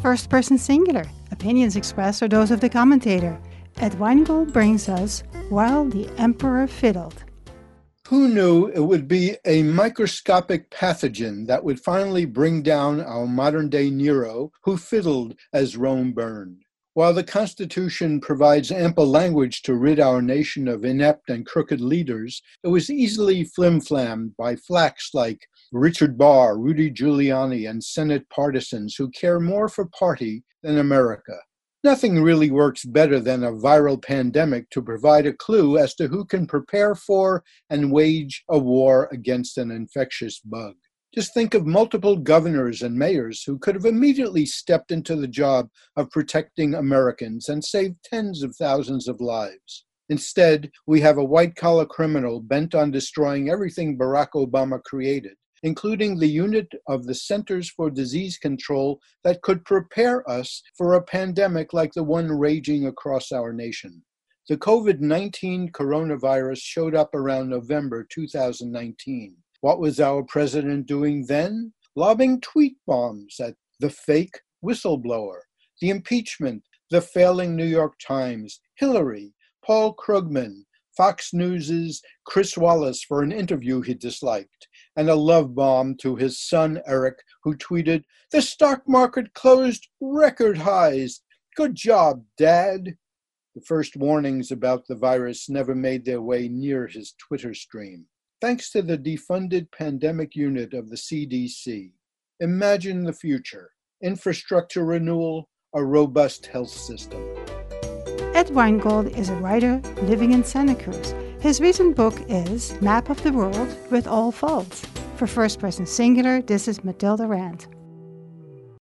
First person singular. Opinions expressed are those of the commentator. Ed Weingold brings us While the Emperor Fiddled. Who knew it would be a microscopic pathogen that would finally bring down our modern-day Nero, who fiddled as Rome burned? While the Constitution provides ample language to rid our nation of inept and crooked leaders, it was easily flim-flammed by flacks like Richard Barr, Rudy Giuliani, and Senate partisans who care more for party than America. Nothing really works better than a viral pandemic to provide a clue as to who can prepare for and wage a war against an infectious bug. Just think of multiple governors and mayors who could have immediately stepped into the job of protecting Americans and saved tens of thousands of lives. Instead, we have a white-collar criminal bent on destroying everything Barack Obama created, including the unit of the Centers for Disease Control that could prepare us for a pandemic like the one raging across our nation. The COVID-19 coronavirus showed up around November 2019. What was our president doing then? Lobbing tweet bombs at the fake whistleblower, the impeachment, the failing New York Times, Hillary, Paul Krugman, Fox News' Chris Wallace for an interview he disliked, and a love bomb to his son Eric, who tweeted, "The stock market closed record highs. Good job, Dad." The first warnings about the virus never made their way near his Twitter stream. Thanks to the defunded pandemic unit of the CDC. Imagine the future. Infrastructure renewal, a robust health system. Ed Weingold is a writer living in Santa Cruz. His recent book is Map of the World with All Faults. For First Person Singular, this is Matilda Rand.